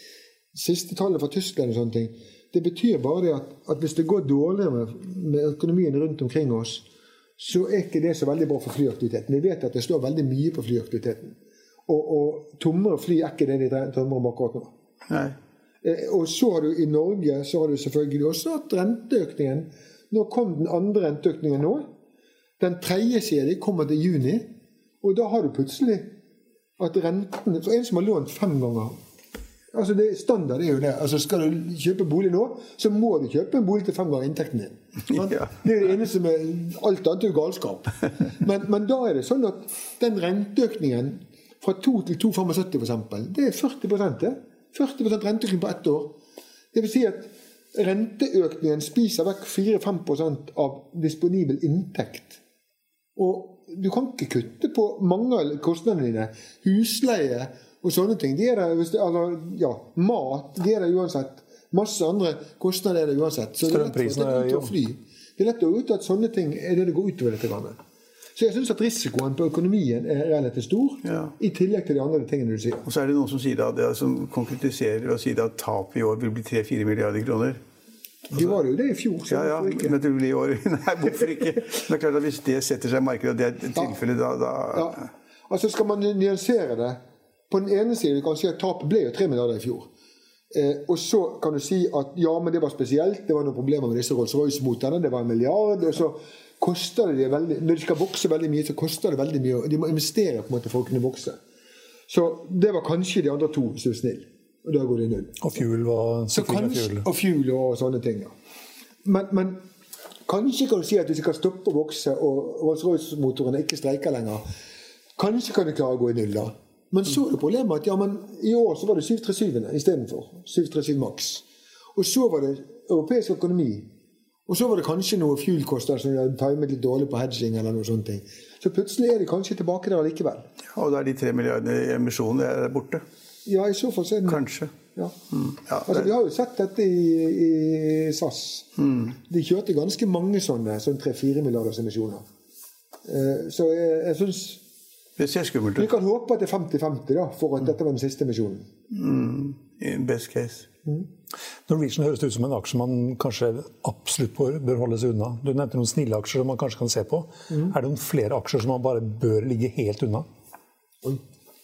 S4: siste tallet fra Tyskland og sånne ting, det betyr bare det at, at hvis det går dårligere med, med økonomien rundt omkring oss, så er ikke det så veldig bra for flyaktiviteten. Vi vet at det står veldig mye på flyaktiviteten. Og, og tommere fly er ikke det de drømmer om akkurat nå.
S5: Nei.
S4: Eh, og så har du i Norge, så har du selvfølgelig også at renteøkningen. Nå kom den andre renteøkningen nå. Den tredje serie kommer til juni. Og da har du plutselig at renten, for en som har lånt fem ganger, altså det standard er jo det, altså skal du kjøpe bolig nå, så må du kjøpe en bolig til fem ganger inntekten din. Men, ja. Det er det eneste med alt annet er galskap. Men, men da er det sånn at den renteøkningen fra to til to komma sytti for eksempel, det er førti prosent det. førti prosent renteøkning på ett år. Det vil si at renteøkningen spiser vekk fire til fem prosent av disponibel inntekt. Og du kan ikke kutte på mange av kostnadene dine. Husleie og sånne ting. De er der, hvis det, altså, ja, mat, de er der uansett. Masse andre kostnader er det uansett. Så det er lett å ut å fly. Det er lett å ut at sånne ting er det det går utover dette gangen. Så jeg synes at risikoen på økonomien er relativt stor, ja. I tillegg til de andre tingene du sier.
S5: Og så er det noen som sier at, som konkretiserer og sier at tap i år vil bli tre til fire milliarder kroner.
S4: Altså, de var jo det i fjor.
S5: Så ja, ja, men det blir i år. Nei, hvorfor ikke? Det er klart at hvis det setter seg i markedet, det er et tilfelle da... da
S4: ja. Altså skal man nyansere det. På den ene siden kan man si at tapet ble jo tre milliarder i fjor. Eh, og så kan du si at ja, men det var spesielt. Det var noen problemer med disse Rolls-Royce-moterne. Det var en milliard, og så koster det veldig, når de skal vokse veldig mye, så koster det veldig mye, og de må investere på en måte for å kunne vokse. Så det var kanskje de andre to, hvis du er snill. Og da går det i null.
S3: Og fuel var
S4: sikring av fuel. Og fuel og sånne ting, ja. Men, men kanskje kan du si at hvis de kan stoppe å vokse, og Rolls-Royce-motorene ikke streiker lenger, kanskje kan de klare å gå i null da. Men så er det problemet at ja, men i år så var det syv tre syv-ene i stedet for. syv tre syv maks. Og så var det europeisk økonomi. Og så var det kanskje noe fuelkoster som hadde timet litt dårlig på hedging eller noe sånt ting. Så plutselig er de kanskje tilbake der likevel.
S5: Ja, og da er de tre milliardene i emisjonen er borte.
S4: Ja, i så fall så er den...
S5: Kanskje.
S4: Ja.
S5: Mm. Ja,
S4: altså, vi har jo sett dette i, i S A S. Mm. De kjørte ganske mange sånne, sånn tre til fire milliarders emisjoner. Uh, så jeg, jeg synes...
S5: Det ser skummelt ut.
S4: Vi kan håpe at det er femti femti da, for at mm. dette var den siste emisjonen.
S5: Mm. In best case.
S4: Mm.
S3: Norwegian høres ut som en aksje man kanskje absolutt bør holde seg unna. Du nevnte noen snille aksjer som man kanskje kan se på. Mm. Er det noen flere aksjer som man bare bør ligge helt unna?
S4: Oi.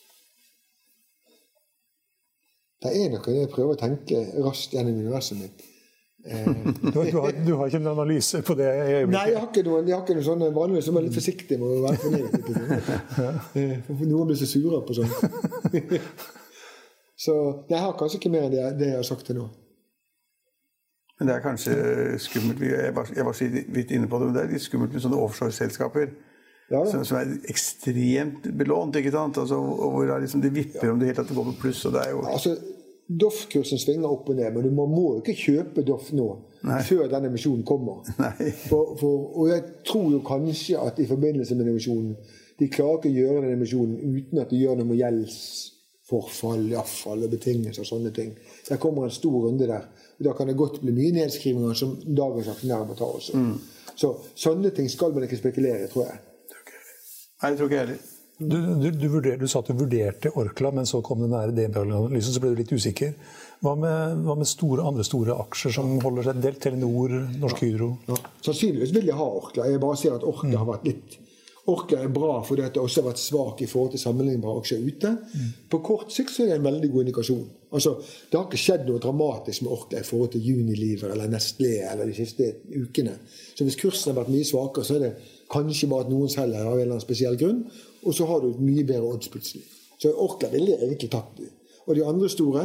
S4: Det er noe jeg prøver å tenke raskt gjennom universet mitt.
S3: Eh. du, har, du, har, du har ikke en analyse på det?
S4: Nei, jeg har ikke noen, jeg har ikke noen sånne vanlige som er litt forsiktig med å være fornøyd. For noen blir så sure på sånn. Så jeg har kanskje ikke mer enn det, det jeg har sagt til nå.
S5: Men det er kanskje skummelt, jeg var, jeg var så vidt inne på det, men det er litt skummelt med sånne offshore-selskaper, ja, som, som er ekstremt belånt, ikke sant? Altså, og hvor det, liksom, det vipper om det helt at det går på pluss, og det er jo...
S4: Altså, D O F-kursen svinger opp og ned, men du må, må jo ikke kjøpe D O F nå, Nei. Før denne emisjonen kommer.
S5: Nei.
S4: For, for, og jeg tror jo kanskje at i forbindelse med emisjonen, de klarer ikke å gjøre den emisjonen uten at de gjør noe med gjelds forfall, avfall og betingelser og sånne ting. Der kommer en stor runde der. Og da kan det godt bli mye nedskrivinger som dagens aksjonærer må ta også. Mm. Så sånne ting skal man ikke spekulere, tror jeg.
S5: Nei, jeg tror ikke heller.
S3: Du, du, du, vurder, du sa at du vurderte Orkla, men så kom den nære D N B-analysen, så ble du litt usikker. Hva med, hva med store, andre store aksjer som holder seg delt? Telenor, Norsk Hydro?
S4: Ja. Ja. Sannsynligvis vil jeg ha Orkla. Jeg bare ser at Orkla mm. har vært litt... Orkla er bra fordi det også har vært svak i forhold til sammenlignbare aksjer ute. Mm. På kort sikt så er det en veldig god indikasjon. Altså, det har ikke skjedd noe dramatisk med Orkla i forhold til Unilever eller Nestlé eller de siste ukene. Så hvis kursen har vært mye svakere, så er det kanskje bare at noen selger av en eller annen spesiell grunn, og så har du et mye bedre odds plutselig. Så Orkla ville egentlig tatt det. Og de andre store...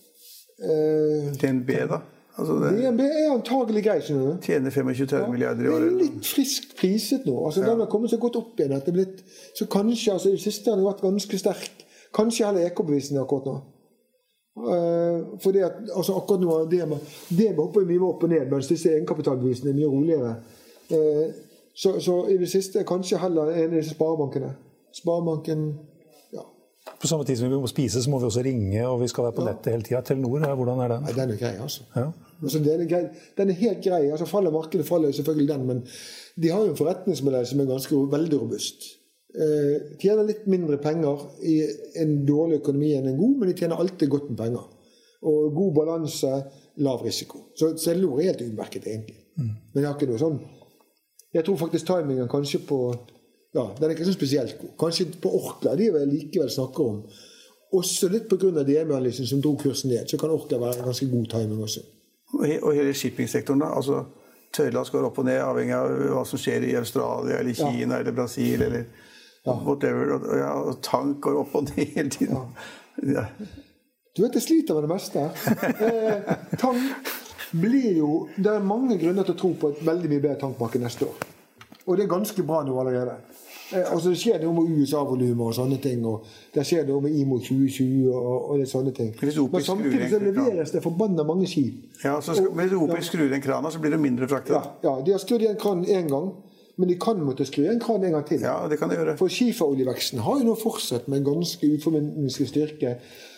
S4: Eh,
S5: D N B da? Altså det,
S4: D N B er antagelig grei, skjønner du.
S5: Tjener tjuefem til tretti milliarder i året.
S4: Det er litt friskt priset nå. Altså, ja. Den har kommet så godt opp igjen at det er blitt... Så kanskje, altså, i siste har den vært ganske sterk. Kanskje heller E K-bevisene akkurat nå. Uh, fordi at, altså, akkurat nå, det med, det med hopper mye opp og ned, mens disse egenkapitalbevisene er mye roligere. Uh, så, så i det siste kanskje heller en av disse sparebankene. Sparebanken...
S3: På samme tid som vi må spise, så må vi også ringe, og vi skal være på ja. nettet hele tiden. Telenor, hvordan er den?
S4: Nei, den er grei, altså.
S3: Ja.
S4: altså den, er grei. Den er helt grei. Altså, faller markedet, faller selvfølgelig den, men de har jo en forretningsmodell som er ganske veldig robust. Eh, tjener litt mindre penger i en dårlig økonomi enn en god, men de tjener alltid godt med penger. Og god balanse, lav risiko. Så Telenor er helt utmerket, egentlig. Mm. Men jeg har ikke noe sånn. Jeg tror faktisk timingen kanskje på... Ja, den er ikke så spesielt god. Kanskje på Orkla, de vil likevel snakke om. Også litt på grunn av D M E-analysen som dro kursen ned, så kan Orkla være ganske god timing også.
S5: Og, he og hele shippingsektoren da, altså tøylast går opp og ned, avhengig av hva som skjer i Australia, eller Kina, ja. Eller Brasil, eller ja. Whatever. Og, ja, og tank går opp og ned hele tiden. Ja. Ja.
S4: Du vet, jeg sliter med det meste. eh, tank blir jo, det er mange grunner til å tro på et veldig mye bedre tankmarked neste år. Og det er ganske bra nå allerede. Eh, altså det skjer noe med U S A-volumer og sånne ting, og det skjer noe med I M O tjue tjue og, og det sånne ting. Men samtidig så leveres det forbannet mange skip.
S5: Ja, så skal, og, hvis Opel ja. Skrur en krana, så blir det mindre fraktet.
S4: Ja, ja, de har skrudd i en kran en gang, men de kan måtte skru en kran en gang til.
S5: Ja, det kan de gjøre.
S4: For skiferoljeveksten har jo nå fortsatt med en ganske uforminnelig styrke.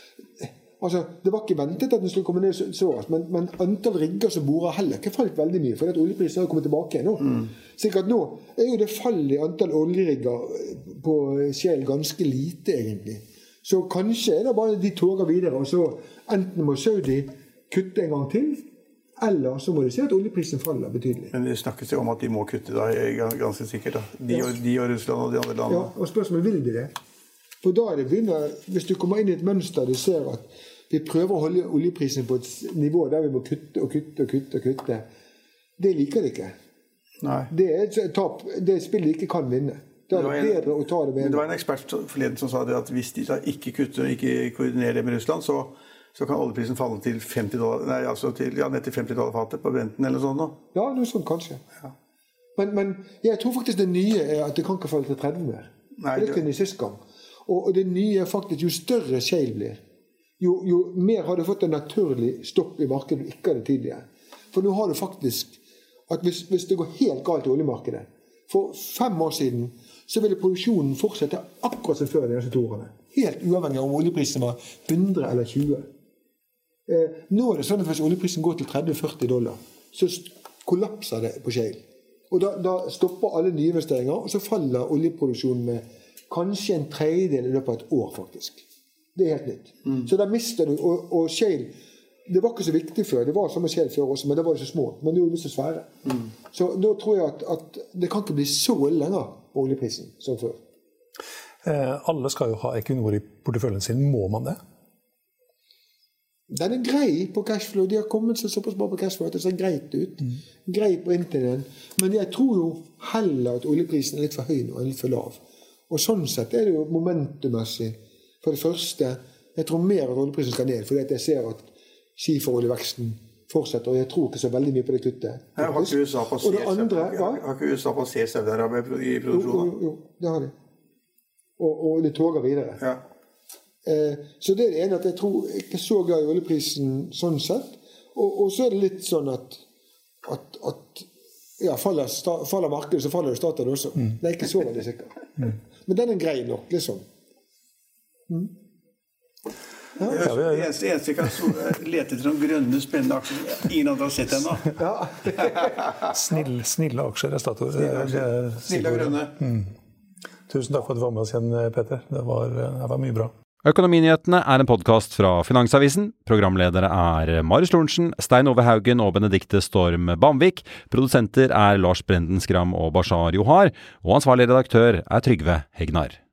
S4: Altså, det var ikke ventet at den skulle komme ned så, så men, men antall rigger som borer heller ikke falt veldig mye, for at oljeprisen har kommet tilbake igjen nå. Mm. Sikkert nå er jo det fall i antall oljerigger på Shell ganske lite, egentlig. Så kanskje er det bare de toger videre, og så enten må Saudi kutte en gang til, eller så må de se at oljeprisen faller betydelig.
S5: Men det snakkes jo om at de må kutte da, ganske sikkert da. De, ja. og, de og Russland og de andre landene.
S4: Ja, og spørsmålet vil de det? For da er det begynner, hvis du kommer inn i et mønster, du ser at vi prøver å holde oljeprisen på et nivå der vi må kutte og kutte og kutte og kutte. Det liker de ikke.
S5: Nei.
S4: Det er et tap. Det spillet de ikke kan vinne. Da er det, det bedre å ta det med.
S5: Men det var en ekspert forleden som sa det at hvis de da ikke kutter og ikke koordinerer det med Russland, så, så kan oljeprisen falle til femti dollar, nei, altså til, ja, ned til femti dollar fatet på Brenten eller sånn nå.
S4: Ja, noe sånt kanskje. Ja. Men, men jeg tror faktisk det nye er at det kan ikke falle til tretti mer. Nei, det kunne i sist gang. Og, og det nye er faktisk jo større shale blir. Jo, jo mer har du fått en naturlig stopp i markedet du ikke hadde tidligere. For nå har du faktisk at hvis, hvis det går helt galt i oljemarkedet, for fem år siden så ville produksjonen fortsette akkurat som før de neste to årene. Helt uavhengig av om oljeprisen var hundre eller tjue. Eh, nå er det sånn at hvis oljeprisen går til tretti til førti dollar, så kollapser det på shale. Og da, da stopper alle nye investeringer, og så faller oljeproduksjonen med kanskje en tredjedel i løpet av et år faktisk. Det er helt nytt. Mm. Så da mister du, og, og shale, det var ikke så viktig før, det var som med shale før også, men det var så små, men det er jo så svære. Mm. Så da tror jeg at, at det kan ikke bli så lenger på oljeprisen som før.
S3: Eh, alle skal jo ha Equinor i porteføljen sin, må man det?
S4: Den er grei på cashflow, de har kommet seg såpass bra på cashflow at det ser greit ut. Mm. Grei på internett, men jeg tror jo heller at oljeprisen er litt for høy nå, litt for lav. Og sånn sett er det jo momentummessig. For det første, jeg tror mer at oljeprisen skal ned, fordi jeg ser at skiferoljeveksten fortsetter, og jeg tror ikke så veldig mye på det kuttet.
S5: Jeg har ikke U S A passert Saudi-Arabia i produksjonen?
S4: Jo, jo, det har de. Og, og det toger videre.
S5: Ja.
S4: Eh, så det er det ene at jeg tror ikke så glad i oljeprisen sånn sett, og, og så er det litt sånn at, at, at ja, faller, sta, faller markedet, så faller det staten også. Mm. Det er ikke så veldig sikkert. Mm. Men den er grei nok, liksom. Mm.
S5: Ja. Det eneste, eneste kan lete etter noen grønne, spennende aksjer. Ingen andre har sett ennå.
S3: Ja. Snill, snille aksjer er Statoil.
S5: Snille og grønne.
S3: Mm. Tusen takk for at du var med oss igjen, Peter. Det var, det var mye bra.
S2: Økonominyhetene er en podcast fra Finansavisen. Programledere er Marius Lorentzen, Stein Ove Haugen og Benedikte Storm Bamvik. Produsenter er Lars Brenden Skram og Bashar Johar. Og ansvarlig redaktør er Trygve Hegnar.